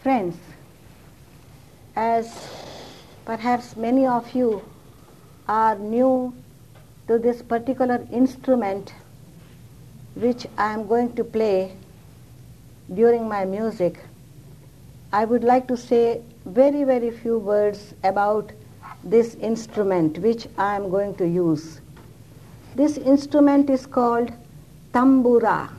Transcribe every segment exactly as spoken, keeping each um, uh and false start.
Friends, as perhaps many of you are new to this particular instrument which I am going to play during my music, I would like to say very, very few words about this instrument which I am going to use. This instrument is called tambura.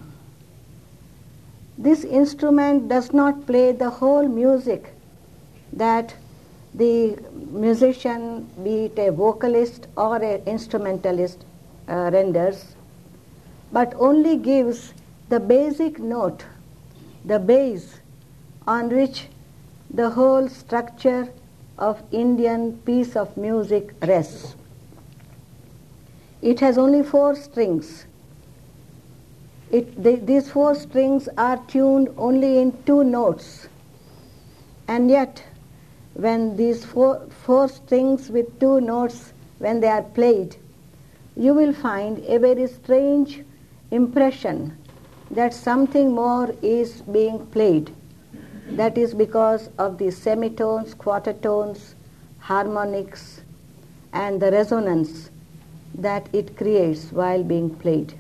This instrument does not play the whole music that the musician, be it a vocalist or an instrumentalist, uh, renders, but only gives the basic note, the base on which the whole structure of Indian piece of music rests. It has only four strings. It, the, these four strings are tuned only in two notes, and yet when these four, four strings with two notes, when they are played, you will find a very strange impression that something more is being played. That is because of the semitones, quartertones, harmonics, and the resonance that it creates while being played.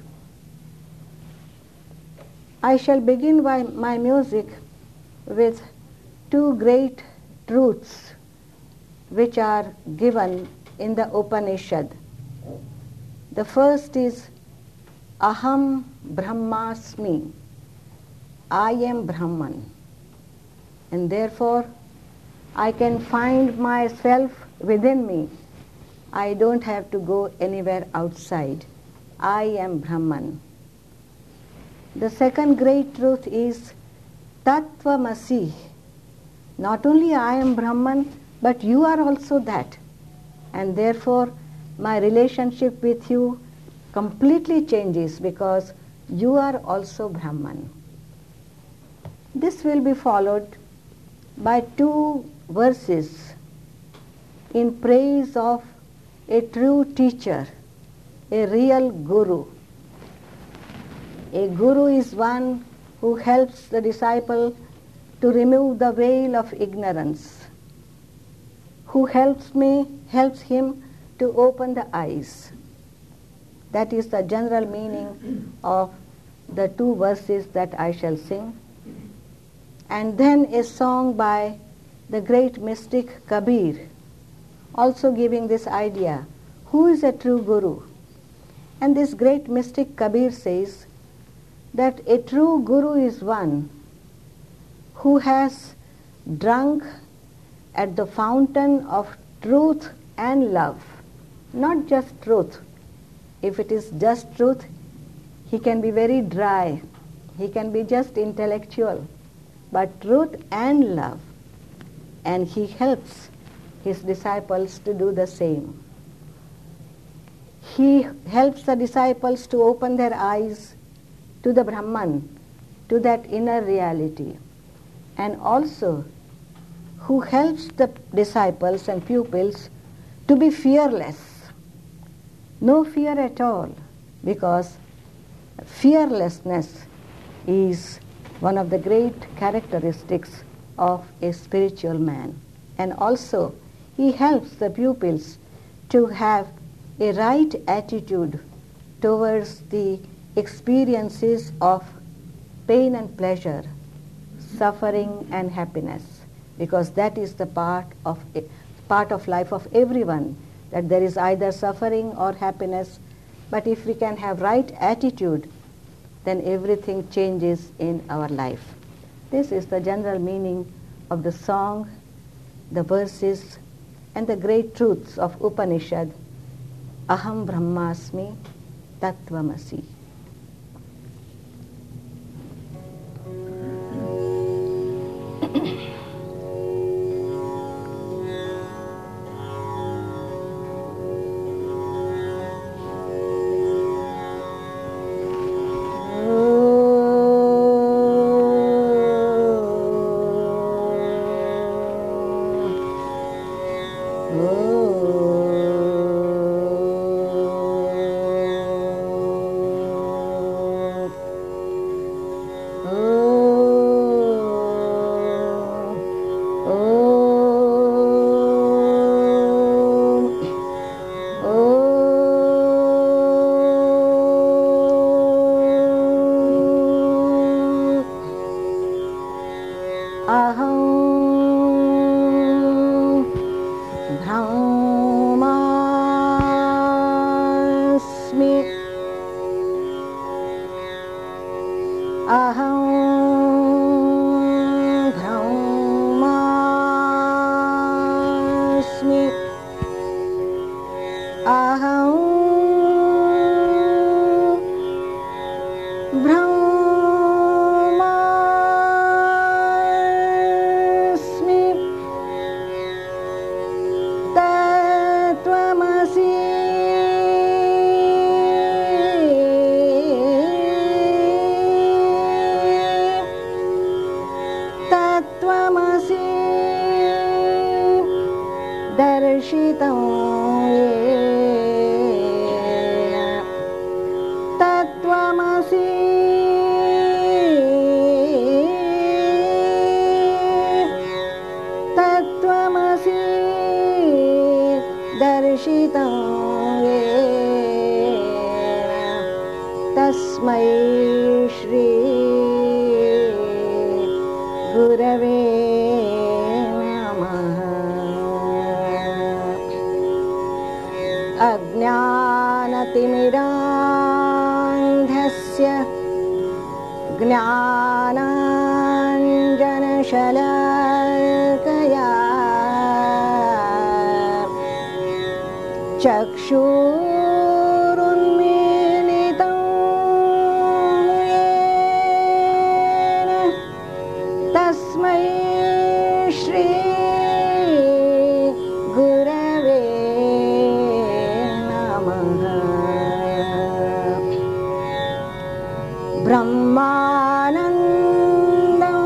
I shall begin my, my music with two great truths which are given in the Upanishad. The first is Aham Brahmasmi. I am Brahman. And therefore, I can find myself within me. I don't have to go anywhere outside. I am Brahman. The second great truth is Tattvamasi. Not only I am Brahman, but you are also that. And therefore, my relationship with you completely changes because you are also Brahman. This will be followed by two verses in praise of a true teacher, a real guru. A guru is one who helps the disciple to remove the veil of ignorance, who helps me, helps him to open the eyes. That is the general meaning of the two verses that I shall sing. And then a song by the great mystic Kabir, also giving this idea, who is a true guru? And this great mystic Kabir says that a true guru is one who has drunk at the fountain of truth and love. Not just truth. If it is just truth, he can be very dry. He can be just intellectual. But truth and love. And he helps his disciples to do the same. He helps the disciples to open their eyes to the Brahman, to that inner reality. And also, who helps the disciples and pupils to be fearless. No fear at all, because fearlessness is one of the great characteristics of a spiritual man. And also, he helps the pupils to have a right attitude towards the experiences of pain and pleasure, suffering and happiness, because that is the part of part of life of everyone, that there is either suffering or happiness. But if we can have right attitude, then everything changes in our life. This is the general meaning of the song, the verses, and the great truths of Upanishad. Aham Brahmasmi Tattvamasi. अहं ब्रह्मास्मि अहं ब्रह्मास्मि अहं ब्रह्मास्मि तत्त्वमसि तत्त्वमसि दर्शितं येन तत्त्वमसि तत्त्वमसि दर्शितं येन तस्मै श्री गुरवे नमः। अज्ञानतिमिरान्धस्य ज्ञानाञ्जनशलाकया चक्षुरुन्मीलितं येन तस्मै श्री गुरवे नमः। ब्रह्मानन्दं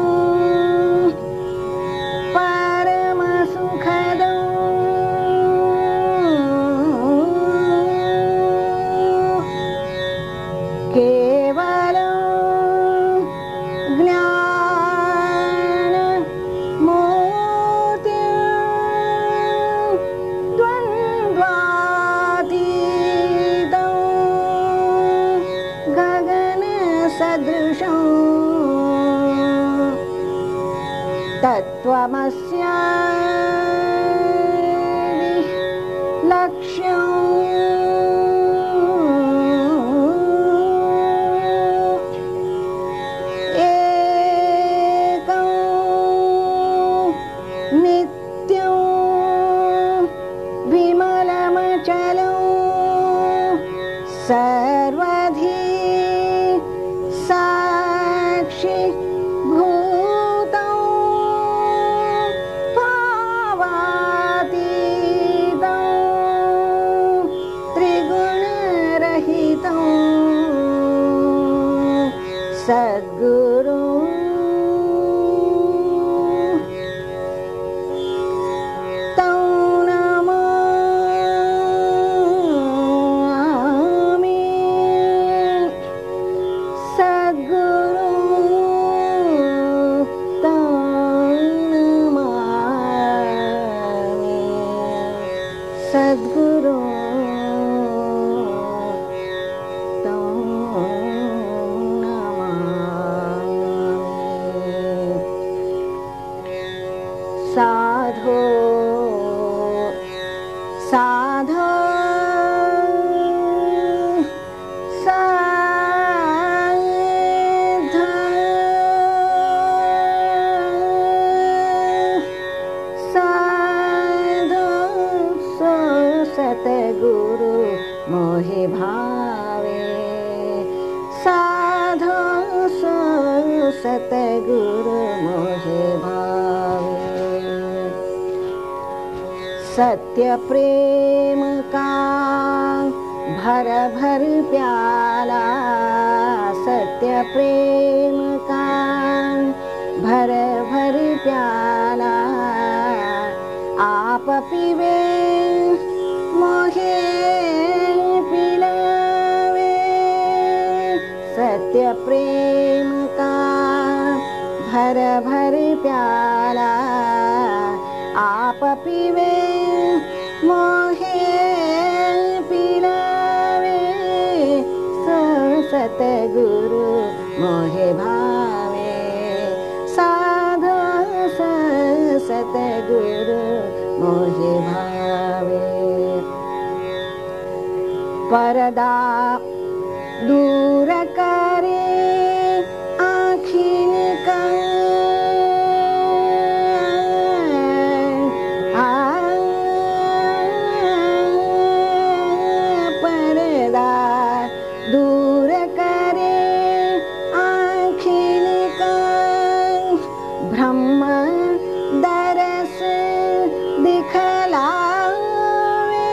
परमसुखदं केवलं ज्ञानमूर्तिं द्वन्द्वातीतं गगनसदृशं तत्त्वमस्यादि लक्ष्यम् एकं नित्यं विमलमचलं सर्वधी साक्षि भूतं भावातीतं त्रिगुणरहितं सद्गुरुं तं नमामि सद्गुरुं तं नमामि सद्गुरुं तं नमामि। साधो साधो साधो साधो सो सतगुरु मोहि भावे साधो सो सतगुरु मोहि भावे। सत्य प्रेम का भर भर प्याला सत्य प्रेम का भर भर प्याला आप पीवे मोहे पिलावे सत्य प्रेम का भर भर प्याला आप पीवे मोहे पिलावे सतगुरु मोहे भावे साधो पर्दा दूर करे आँखिन का पर्दा दूर करे आँखिन का ब्रह्म दरस दिखलावे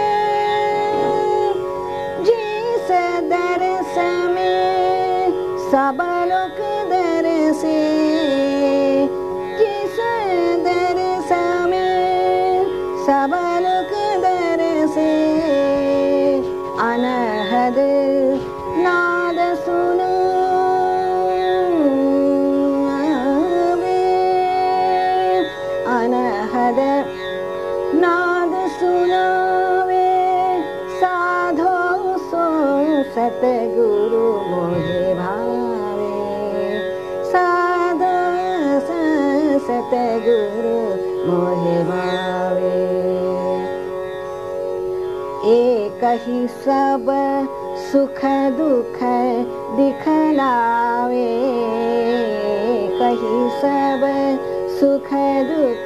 जिस दरस में सब लोग दरसे जिस दरस में सब लोग दरसे अनहद नाद सुनावे अनहद नाद सुनावे साधो सो सतगुरु मोहे भावे साधो सो सतगुरु मोहे भावे एक ही सब सुख दुख दिखलावे कहीं सब सुख दुख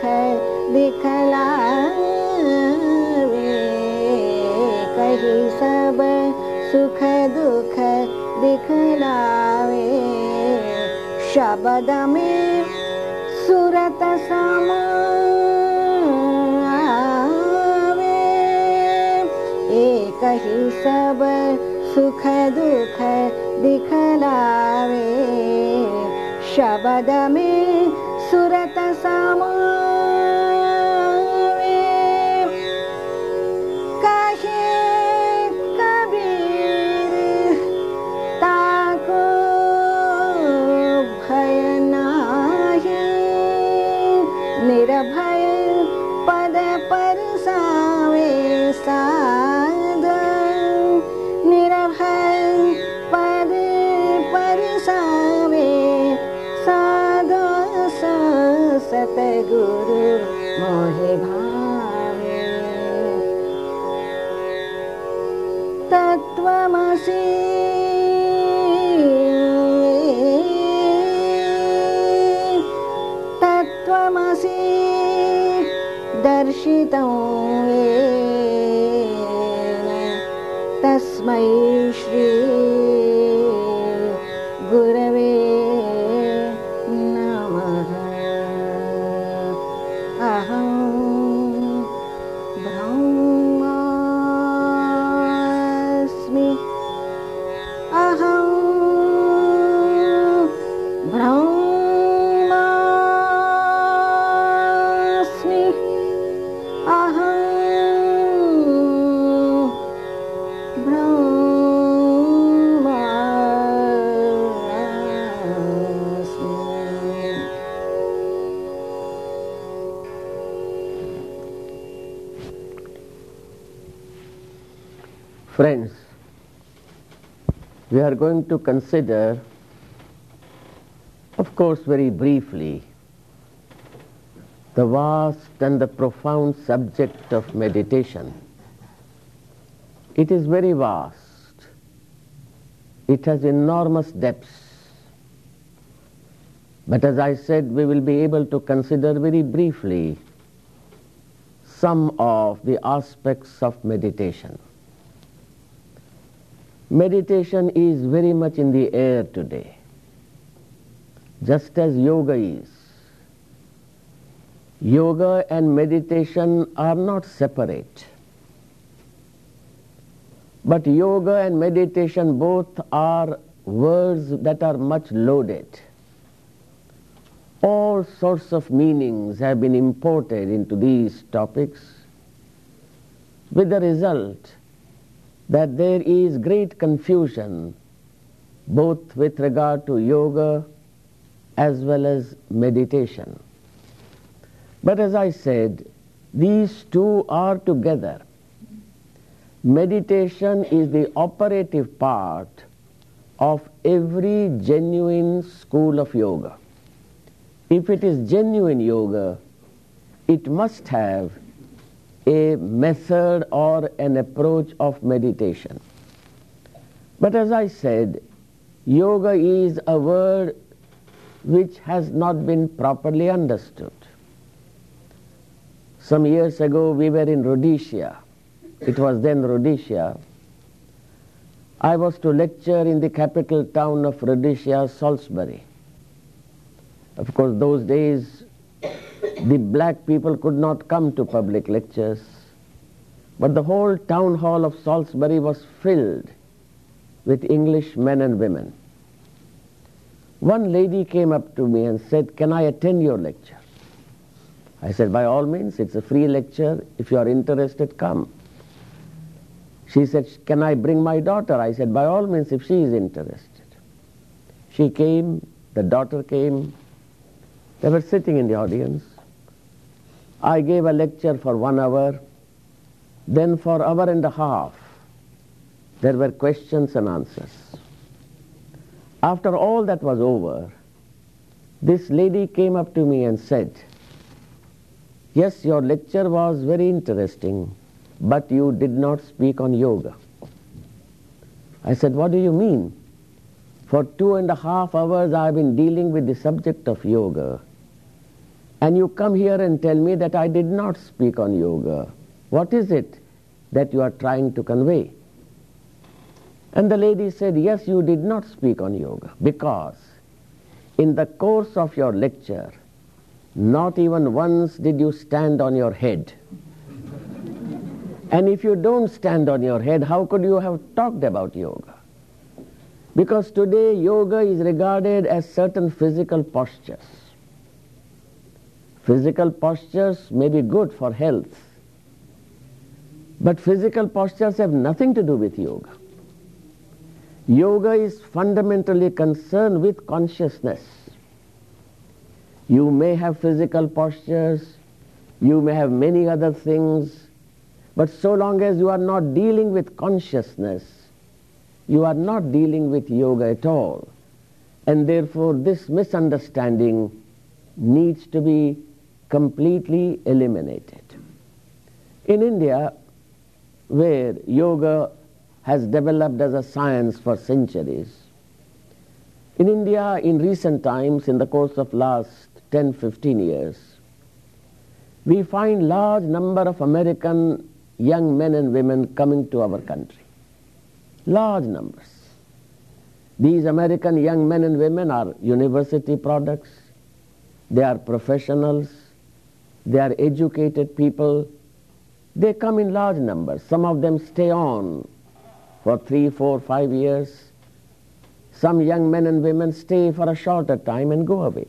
दिखलावे कहीं सब सुख दुख दिखलावे शब्द में सूरत समावे एक ही सब सुख दुख दिखलावे शब्द में सूरत समावे कहे कबीर ताको भय नाही निर्भय पद पर सावे साध निर्भय पद पर सावे साधो सो सतगुरु मोहे भावे तत्त्वमसि तत्त्वमसि दर्शितं येन तस्मै श्री गुरवे नमः अहं ब्रह्मास्मि अहं ब्रह्मास्मि अहं ब्रह्मास्मि। Friends, we are going to consider, of course very briefly, the vast and the profound subject of meditation. It is very vast. It has enormous depths. But as I said, we will be able to consider very briefly some of the aspects of meditation. Meditation is very much in the air today, just as yoga is. Yoga and meditation are not separate. But yoga and meditation both are words that are much loaded. All sorts of meanings have been imported into these topics, with the result that there is great confusion both with regard to yoga as well as meditation. But as I said, these two are together. Meditation is the operative part of every genuine school of yoga. If it is genuine yoga, it must have a method or an approach of meditation. But as I said, yoga is a word which has not been properly understood. Some years ago we were in Rhodesia. It was then Rhodesia. I was to lecture in the capital town of Rhodesia, Salisbury. Of course, those days the black people could not come to public lectures, but the whole town hall of Salisbury was filled with English men and women. One lady came up to me and said, "Can I attend your lecture?" I said, "By all means, it's a free lecture. If you are interested, come." She said, "Can I bring my daughter?" I said, "By all means, if she is interested." She came, the daughter came. They were sitting in the audience. I gave a lecture for one hour. Then for an hour and a half, there were questions and answers. After all that was over, this lady came up to me and said, "Yes, your lecture was very interesting, but you did not speak on yoga." I said, "What do you mean? For two and a half hours I have been dealing with the subject of yoga, and you come here and tell me that I did not speak on yoga. What is it that you are trying to convey?" And the lady said, "Yes, you did not speak on yoga, because in the course of your lecture, not even once did you stand on your head. And if you don't stand on your head, how could you have talked about yoga? Because today yoga is regarded as certain physical postures. Physical postures may be good for health, but physical postures have nothing to do with yoga. Yoga is fundamentally concerned with consciousness. You may have physical postures, you may have many other things, but so long as you are not dealing with consciousness, you are not dealing with yoga at all. And therefore this misunderstanding needs to be completely eliminated. In India, where yoga has developed as a science for centuries, in India in recent times, in the course of last ten to fifteen years, we find large number of American young men and women coming to our country. Large numbers. These American young men and women are university products, they are professionals, they are educated people. They come in large numbers. Some of them stay on for three, four, five years. Some young men and women stay for a shorter time and go away.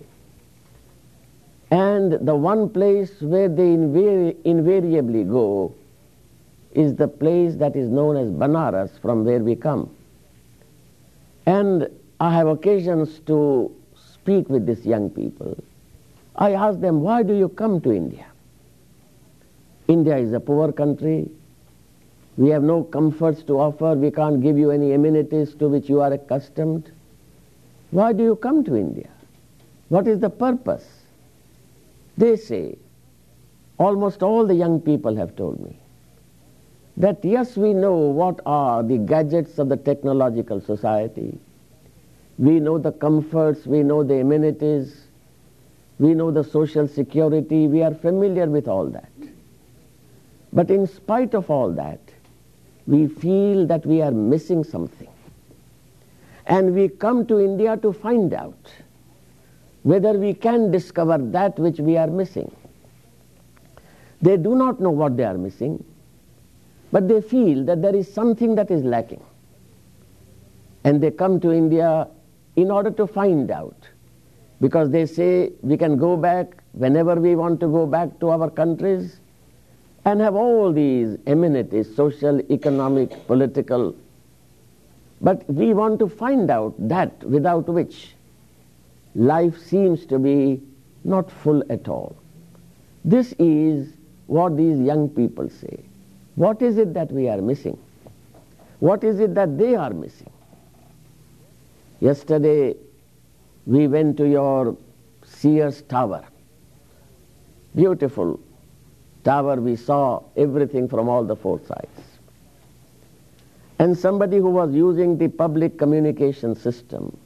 And the one place where they invari- invariably go is the place that is known as Banaras, from where we come. And I have occasions to speak with these young people. I ask them, "Why do you come to India? India is a poor country. We have no comforts to offer. We can't give you any amenities to which you are accustomed. Why do you come to India? What is the purpose?" They say, almost all the young people have told me, that yes, we know what are the gadgets of the technological society. We know the comforts, we know the amenities, we know the social security, we are familiar with all that. But in spite of all that, we feel that we are missing something. And we come to India to find out whether we can discover that which we are missing. They do not know what they are missing, but they feel that there is something that is lacking. And they come to India in order to find out, because they say we can go back whenever we want to go back to our countries and have all these amenities, social, economic, political. But we want to find out that without which life seems to be not full at all. This is what these young people say. What is it that we are missing? What is it that they are missing? Yesterday we went to your Sears Tower. Beautiful tower, we saw everything from all the four sides. And somebody who was using the public communication system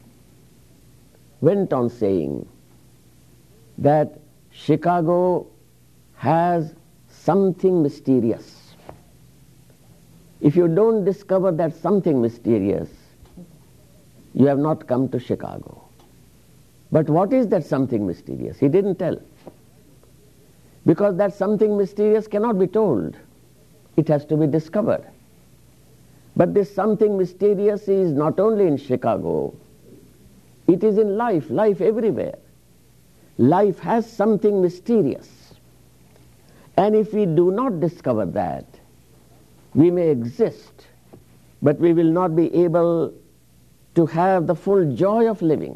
went on saying that Chicago has something mysterious. If you don't discover that something mysterious, you have not come to Chicago. But what is that something mysterious? He didn't tell. Because that something mysterious cannot be told. It has to be discovered. But this something mysterious is not only in Chicago, it is in life, life everywhere. Life has something mysterious. And if we do not discover that, we may exist, but we will not be able to have the full joy of living,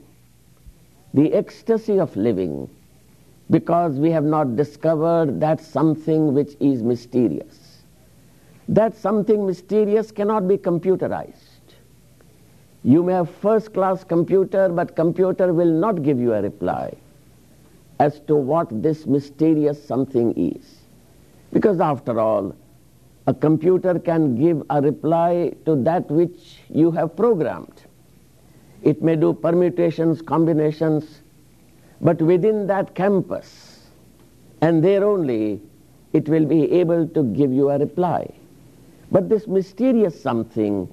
the ecstasy of living, because we have not discovered that something which is mysterious. That something mysterious cannot be computerized. You may have first-class computer, but computer will not give you a reply as to what this mysterious something is. Because after all, a computer can give a reply to that which you have programmed. It may do permutations, combinations, but within that campus, and there only, it will be able to give you a reply. But this mysterious something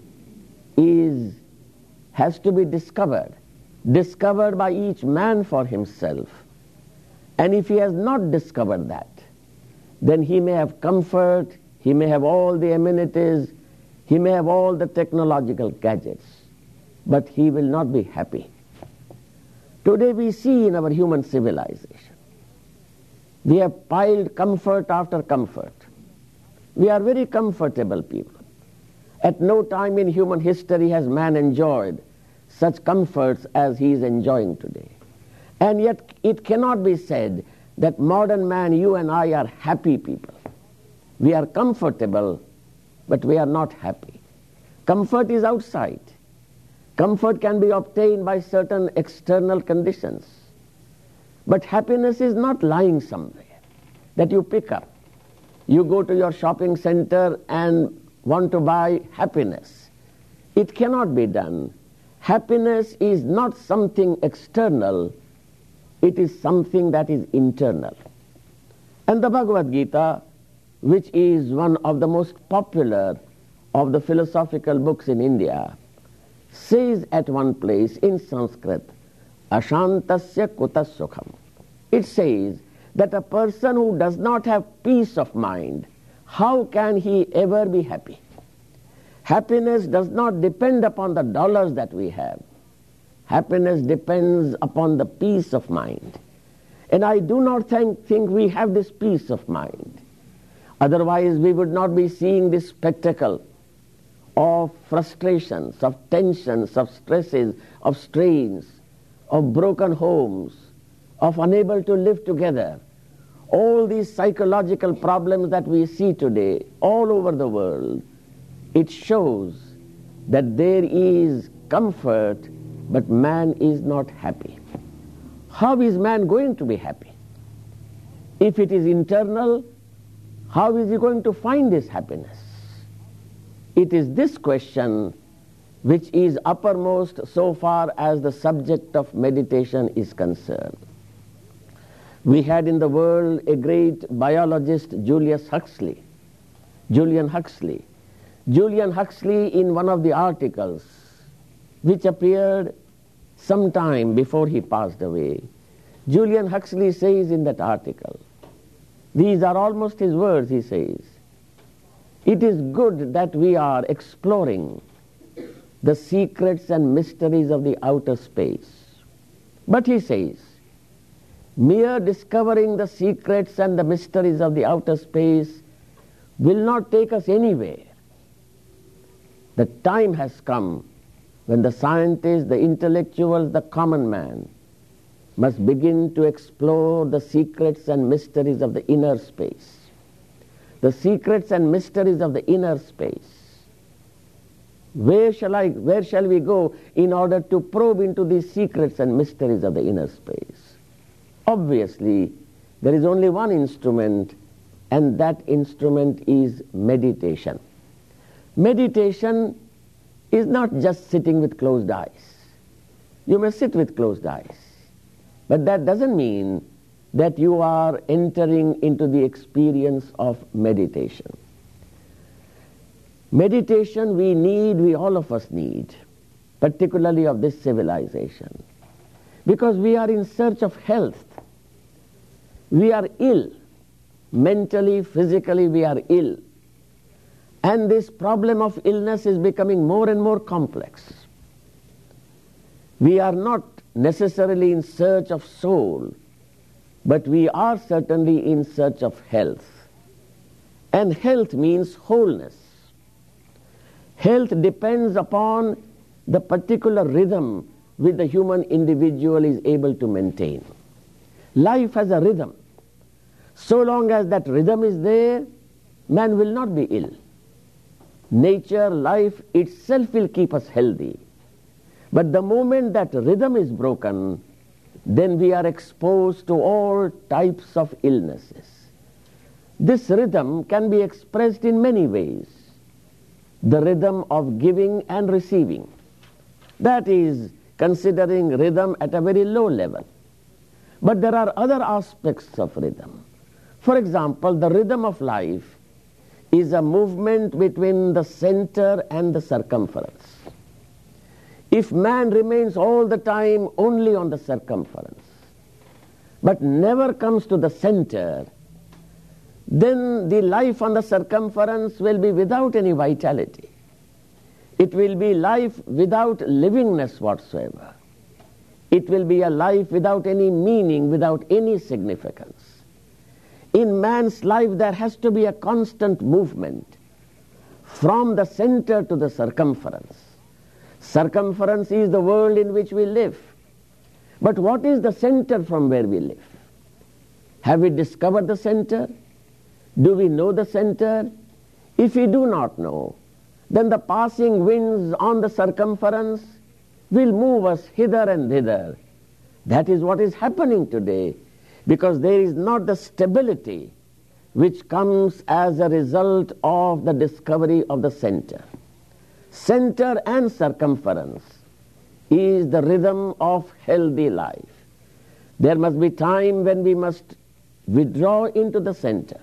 is, has to be discovered, discovered by each man for himself. And if he has not discovered that, then he may have comfort, he may have all the amenities, he may have all the technological gadgets, but he will not be happy. Today we see in our human civilization, we have piled comfort after comfort. We are very comfortable people. At no time in human history has man enjoyed such comforts as he is enjoying today. And yet it cannot be said that modern man, you and I, are happy people. We are comfortable, but we are not happy. Comfort is outside. Comfort can be obtained by certain external conditions. But happiness is not lying somewhere that you pick up. You go to your shopping center and want to buy happiness. It cannot be done. Happiness is not something external. It is something that is internal. And the Bhagavad Gita, which is one of the most popular of the philosophical books in India, says at one place in Sanskrit, Ashantasya kuta sukham. It says that a person who does not have peace of mind, how can he ever be happy? Happiness does not depend upon the dollars that we have. Happiness depends upon the peace of mind. And I do not think, think we have this peace of mind. Otherwise we would not be seeing this spectacle of frustrations, of tensions, of stresses, of strains, of broken homes, of unable to live together. All these psychological problems that we see today all over the world, it shows that there is comfort, but man is not happy. How is man going to be happy? If it is internal, how is he going to find this happiness? It is this question which is uppermost so far as the subject of meditation is concerned. We had in the world a great biologist, Julius Huxley, Julian Huxley. Julian Huxley, in one of the articles which appeared some time before he passed away, Julian Huxley says in that article, these are almost his words, he says, it is good that we are exploring the secrets and mysteries of the outer space. But he says, mere discovering the secrets and the mysteries of the outer space will not take us anywhere. The time has come when the scientists, the intellectuals, the common man must begin to explore the secrets and mysteries of the inner space. The secrets and mysteries of the inner space. Where shall I, where shall we go in order to probe into these secrets and mysteries of the inner space? Obviously, there is only one instrument, and that instrument is meditation. Meditation is not just sitting with closed eyes. You may sit with closed eyes, but that doesn't mean that you are entering into the experience of meditation. Meditation we need, we all of us need, particularly of this civilization, because we are in search of health. We are ill. Mentally, physically, we are ill. And this problem of illness is becoming more and more complex. We are not necessarily in search of soul, but we are certainly in search of health. And health means wholeness. Health depends upon the particular rhythm which the human individual is able to maintain. Life has a rhythm. So long as that rhythm is there, man will not be ill. Nature, life itself will keep us healthy. But the moment that rhythm is broken, then we are exposed to all types of illnesses. This rhythm can be expressed in many ways. The rhythm of giving and receiving. That is considering rhythm at a very low level. But there are other aspects of rhythm. For example, the rhythm of life is a movement between the center and the circumference. If man remains all the time only on the circumference, but never comes to the center, then the life on the circumference will be without any vitality. It will be life without livingness whatsoever. It will be a life without any meaning, without any significance. In man's life there has to be a constant movement from the center to the circumference. Circumference is the world in which we live. But what is the center from where we live? Have we discovered the center? Do we know the center? If we do not know, then the passing winds on the circumference will move us hither and thither. That is what is happening today, because there is not the stability which comes as a result of the discovery of the center. Center and circumference is the rhythm of healthy life. There must be time when we must withdraw into the center.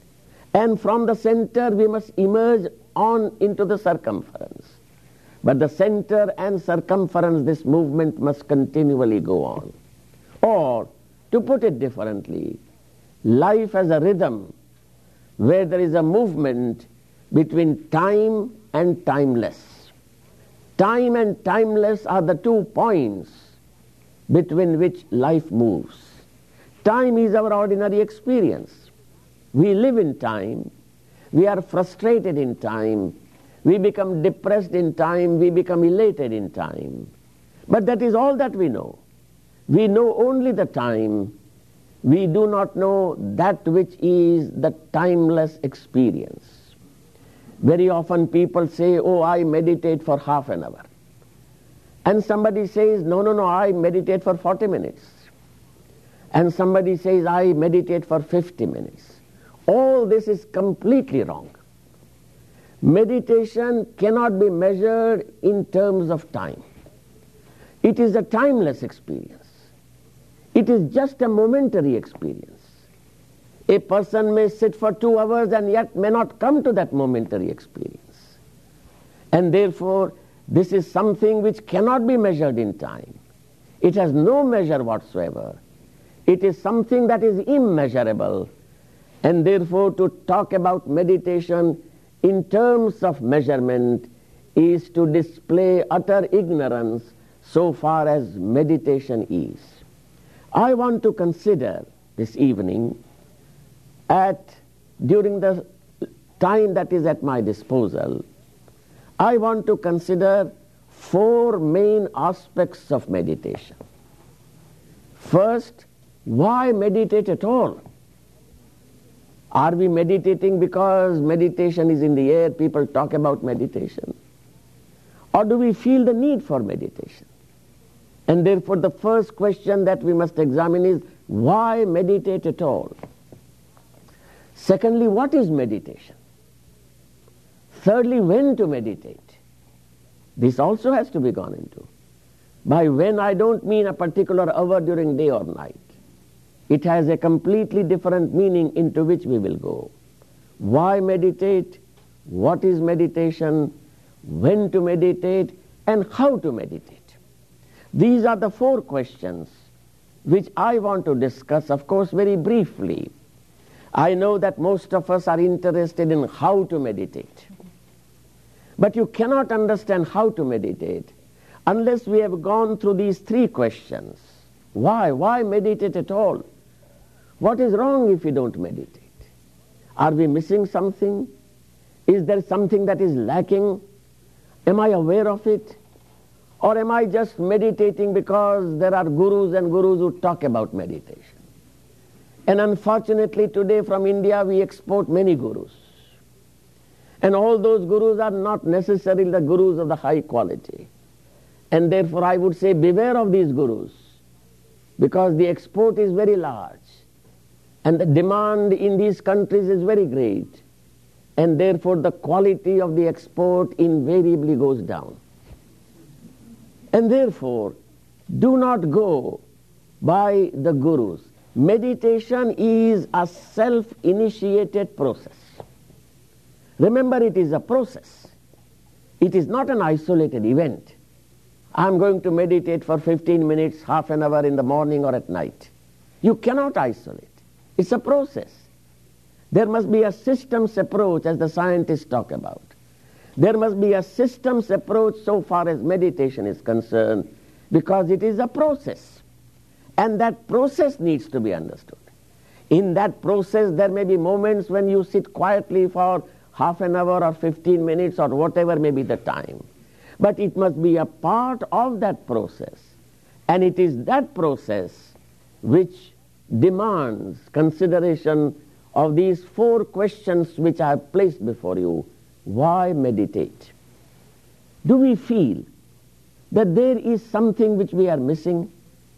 And from the center we must emerge on into the circumference. But the center and circumference, this movement must continually go on. Or, to put it differently, life has a rhythm where there is a movement between time and timeless. Time and timeless are the two points between which life moves. Time is our ordinary experience. We live in time. We are frustrated in time. We become depressed in time. We become elated in time. But that is all that we know. We know only the time. We do not know that which is the timeless experience. Very often people say, oh, I meditate for half an hour. And somebody says, no, no, no, I meditate for forty minutes. And somebody says, I meditate for fifty minutes. All this is completely wrong. Meditation cannot be measured in terms of time. It is a timeless experience. It is just a momentary experience. A person may sit for two hours and yet may not come to that momentary experience. And therefore, this is something which cannot be measured in time. It has no measure whatsoever. It is something that is immeasurable. And therefore, to talk about meditation in terms of measurement is to display utter ignorance so far as meditation is. I want to consider this evening, at during the time that is at my disposal, I want to consider four main aspects of meditation. First, why meditate at all? Are we meditating because meditation is in the air, people talk about meditation? Or do we feel the need for meditation? And therefore the first question that we must examine is, why meditate at all? Secondly, what is meditation? Thirdly, when to meditate? This also has to be gone into. By when, I don't mean a particular hour during day or night. It has a completely different meaning into which we will go. Why meditate? What is meditation? When to meditate? And how to meditate? These are the four questions which I want to discuss, of course, very briefly. I know that most of us are interested in how to meditate. But you cannot understand how to meditate unless we have gone through these three questions. Why? Why meditate at all? What is wrong if we don't meditate? Are we missing something? Is there something that is lacking? Am I aware of it? Or am I just meditating because there are gurus and gurus who talk about meditation? And unfortunately today from India we export many gurus. And all those gurus are not necessarily the gurus of the high quality. And therefore I would say beware of these gurus, because the export is very large and the demand in these countries is very great, and therefore the quality of the export invariably goes down. And therefore, do not go by the gurus. Meditation is a self-initiated process. Remember, it is a process. It is not an isolated event. I'm going to meditate for fifteen minutes, half an hour in the morning or at night. You cannot isolate. It's a process. There must be a systems approach, as the scientists talk about. There must be a systems approach so far as meditation is concerned, because it is a process. And that process needs to be understood. In that process, there may be moments when you sit quietly for half an hour or fifteen minutes or whatever may be the time. But it must be a part of that process. And it is that process which demands consideration of these four questions which I have placed before you. Why meditate? Do we feel that there is something which we are missing?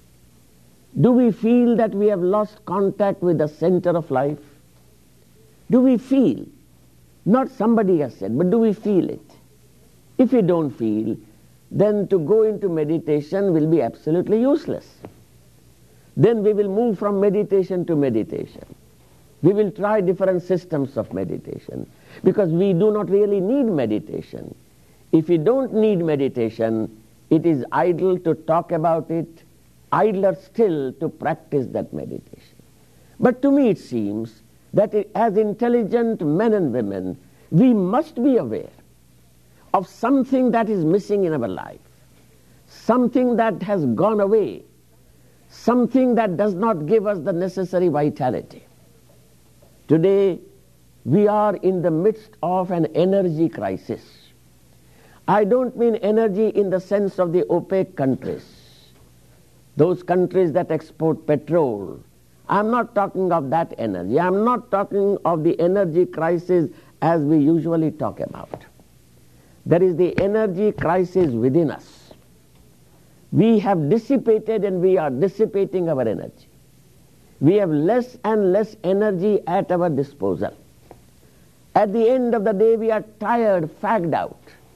Do we feel that we have lost contact with the center of life? Do we feel, not somebody has said, but do we feel it? If we don't feel, then to go into meditation will be absolutely useless. Then we will move from meditation to meditation. We will try different systems of meditation, because we do not really need meditation. If we don't need meditation, it is idle to talk about it, idler still to practice that meditation. But to me it seems that as intelligent men and women, we must be aware of something that is missing in our life, something that has gone away, something that does not give us the necessary vitality. Today, we are in the midst of an energy crisis. I don't mean energy in the sense of the OPEC countries, those countries that export petrol. I'm not talking of that energy. I'm not talking of the energy crisis as we usually talk about. There is the energy crisis within us. We have dissipated and we are dissipating our energy. We have less and less energy at our disposal. At the end of the day, we are tired, fagged out.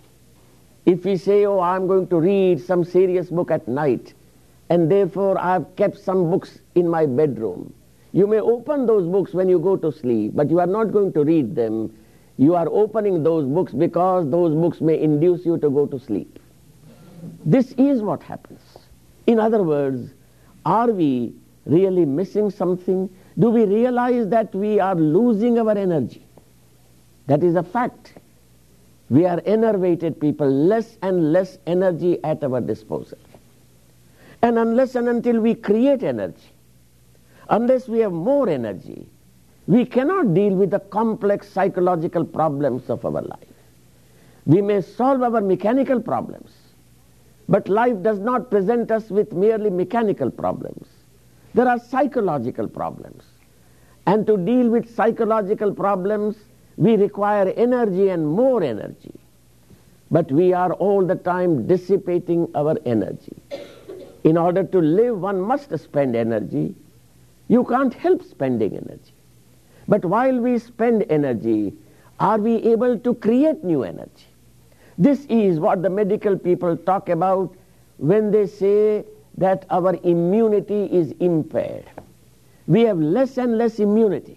If we say, oh, I'm going to read some serious book at night, and therefore I have kept some books in my bedroom. You may open those books when you go to sleep, but you are not going to read them. You are opening those books because those books may induce you to go to sleep. This is what happens. In other words, are we really missing something? Do we realize that we are losing our energy? That is a fact. We are enervated people, less and less energy at our disposal. And unless and until we create energy, unless we have more energy, we cannot deal with the complex psychological problems of our life. We may solve our mechanical problems, but life does not present us with merely mechanical problems. There are psychological problems. And to deal with psychological problems, we require energy and more energy. But we are all the time dissipating our energy. In order to live, one must spend energy. You can't help spending energy. But while we spend energy, are we able to create new energy? This is what the medical people talk about when they say that our immunity is impaired. We have less and less immunity.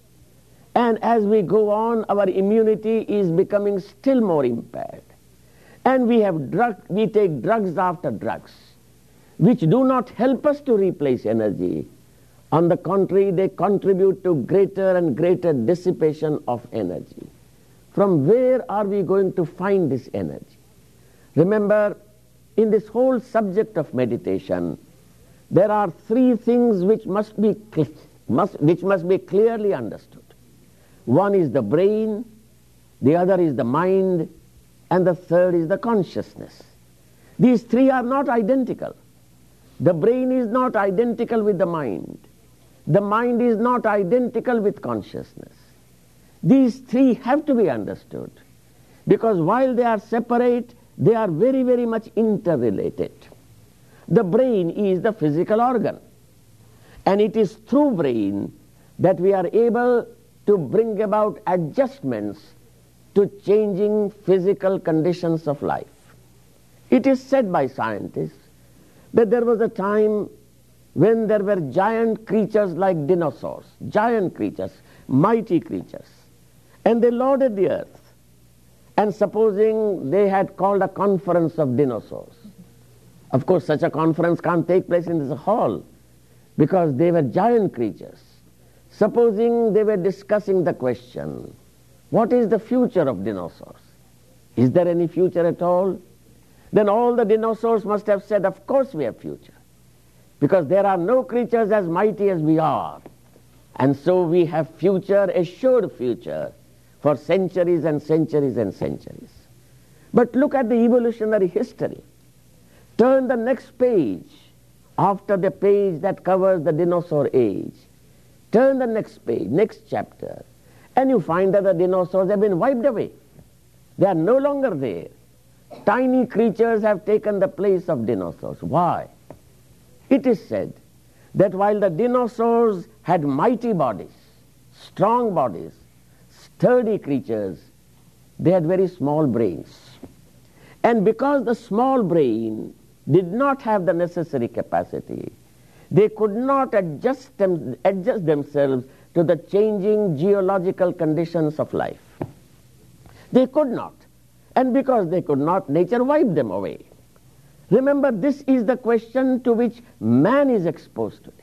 And as we go on, our immunity is becoming still more impaired. And we have drug, we take drugs after drugs, which do not help us to replace energy. On the contrary, they contribute to greater and greater dissipation of energy. From where are we going to find this energy? Remember, in this whole subject of meditation, there are three things which must be must, which must be clearly understood. One is the brain, the other is the mind, and the third is the consciousness. These three are not identical. The brain is not identical with the mind. The mind is not identical with consciousness. These three have to be understood, because while they are separate, they are very, very much interrelated. The brain is the physical organ, and it is through brain that we are able to bring about adjustments to changing physical conditions of life. It is said by scientists that there was a time when there were giant creatures like dinosaurs, giant creatures, mighty creatures, and they lorded the earth. And supposing they had called a conference of dinosaurs. Of course, such a conference can't take place in this hall, because they were giant creatures. Supposing they were discussing the question, what is the future of dinosaurs? Is there any future at all? Then all the dinosaurs must have said, of course we have future, because there are no creatures as mighty as we are. And so we have future, assured future, for centuries and centuries and centuries. But look at the evolutionary history. Turn the next page after the page that covers the dinosaur age. Turn the next page, next chapter, and you find that the dinosaurs have been wiped away. They are no longer there. Tiny creatures have taken the place of dinosaurs. Why? It is said that while the dinosaurs had mighty bodies, strong bodies, sturdy creatures, they had very small brains. And because the small brain did not have the necessary capacity, they could not adjust, them, adjust themselves to the changing geological conditions of life. They could not. And because they could not, nature wiped them away. Remember, this is the question to which man is exposed today.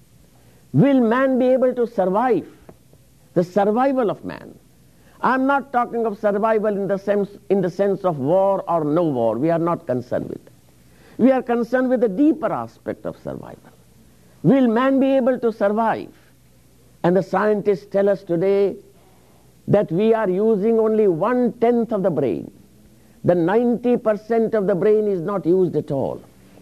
Will man be able to survive? The survival of man. I'm not talking of survival in the sense, in the sense of war or no war. We are not concerned with that. We are concerned with the deeper aspect of survival. Will man be able to survive? And the scientists tell us today that we are using only one-tenth of the brain. The ninety percent of the brain is not used at all.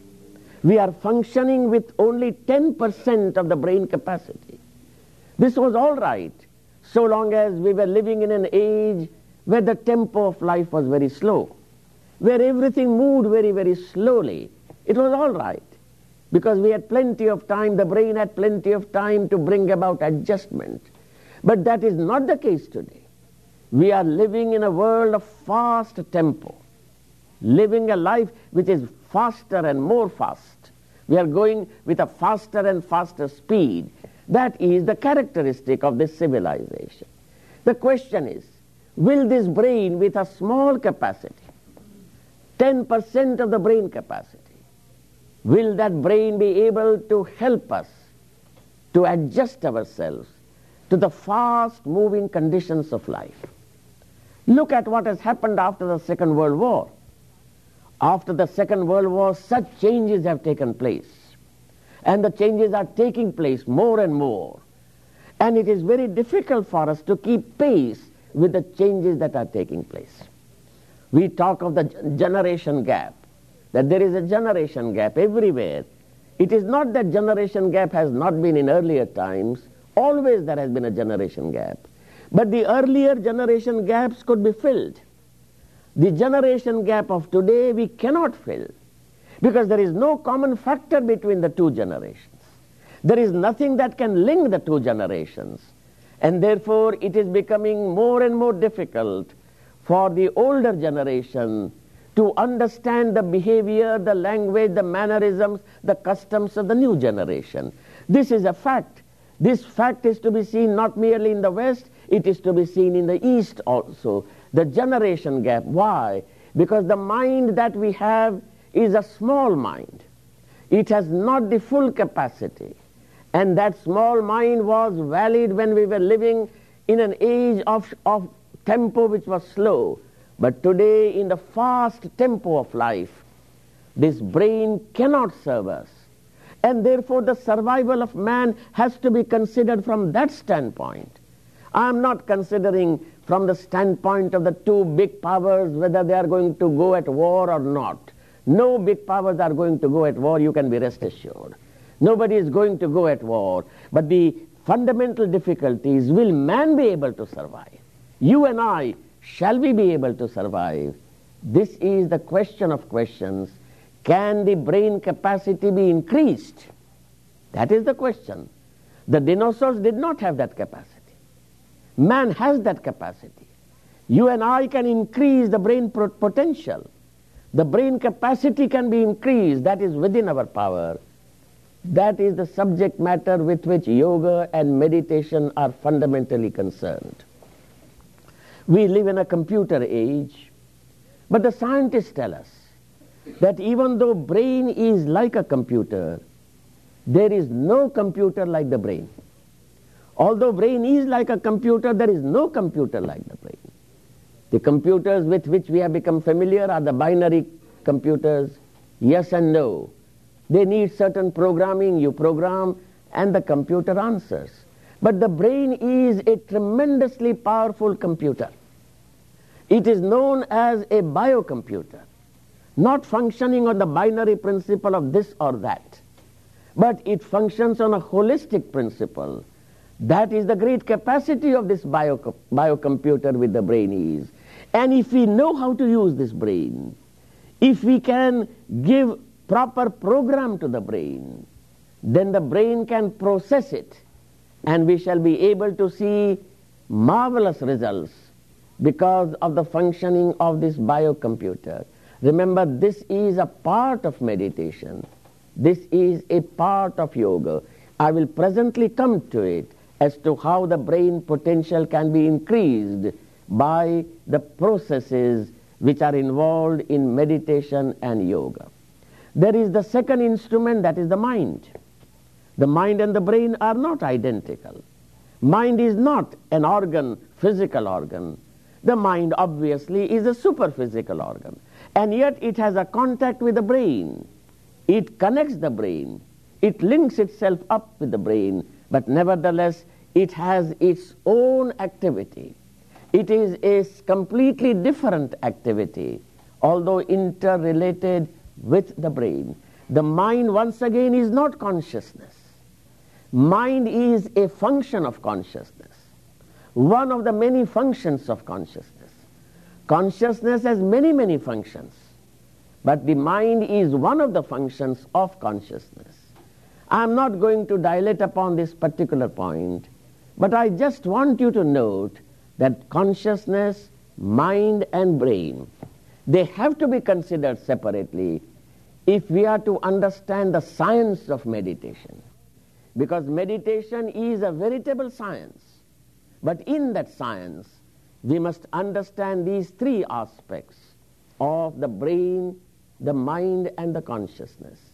We are functioning with only ten percent of the brain capacity. This was all right, so long as we were living in an age where the tempo of life was very slow, where everything moved very, very slowly. It was all right, because we had plenty of time, the brain had plenty of time to bring about adjustment. But that is not the case today. We are living in a world of fast tempo, living a life which is faster and more fast. We are going with a faster and faster speed. That is the characteristic of this civilization. The question is, will this brain with a small capacity, ten percent of the brain capacity, will that brain be able to help us to adjust ourselves to the fast-moving conditions of life? Look at what has happened after the Second World War. After the Second World War, such changes have taken place. And the changes are taking place more and more. And it is very difficult for us to keep pace with the changes that are taking place. We talk of the generation gap, that there is a generation gap everywhere. It is not that generation gap has not been in earlier times. Always there has been a generation gap. But the earlier generation gaps could be filled. The generation gap of today we cannot fill, because there is no common factor between the two generations. There is nothing that can link the two generations. And therefore it is becoming more and more difficult for the older generation to understand the behavior, the language, the mannerisms, the customs of the new generation. This is a fact. This fact is to be seen not merely in the West, it is to be seen in the East also. The generation gap. Why? Because the mind that we have is a small mind. It has not the full capacity. And that small mind was valid when we were living in an age of, of tempo which was slow. But today, in the fast tempo of life, this brain cannot serve us. And therefore the survival of man has to be considered from that standpoint. I am not considering from the standpoint of the two big powers whether they are going to go at war or not. No big powers are going to go at war, you can be rest assured. Nobody is going to go at war. But the fundamental difficulty is, will man be able to survive? You and I, shall we be able to survive? This is the question of questions. Can the brain capacity be increased? That is the question. The dinosaurs did not have that capacity. Man has that capacity. You and I can increase the brain potential. The brain capacity can be increased. That is within our power. That is the subject matter with which yoga and meditation are fundamentally concerned. We live in a computer age, but the scientists tell us that even though brain is like a computer, there is no computer like the brain. Although brain is like a computer, there is no computer like the brain. The computers with which we have become familiar are the binary computers, yes and no. They need certain programming, you program, and the computer answers. But the brain is a tremendously powerful computer. It is known as a biocomputer, not functioning on the binary principle of this or that, but it functions on a holistic principle. That is the great capacity of this bio, biocomputer with the brain is. And if we know how to use this brain, if we can give proper program to the brain, then the brain can process it, and we shall be able to see marvelous results because of the functioning of this biocomputer. Remember, this is a part of meditation. This is a part of yoga. I will presently come to it as to how the brain potential can be increased by the processes which are involved in meditation and yoga. There is the second instrument, that is the mind. The mind and the brain are not identical. Mind is not an organ, physical organ. The mind obviously is a superphysical organ. And yet it has a contact with the brain. It connects the brain. It links itself up with the brain. But nevertheless, it has its own activity. It is a completely different activity, although interrelated with the brain. The mind, once again, is not consciousness. Mind is a function of consciousness, one of the many functions of consciousness. Consciousness has many, many functions, but the mind is one of the functions of consciousness. I am not going to dilate upon this particular point, but I just want you to note that consciousness, mind and brain, they have to be considered separately if we are to understand the science of meditation. Because meditation is a veritable science. But in that science, we must understand these three aspects of the brain, the mind and the consciousness.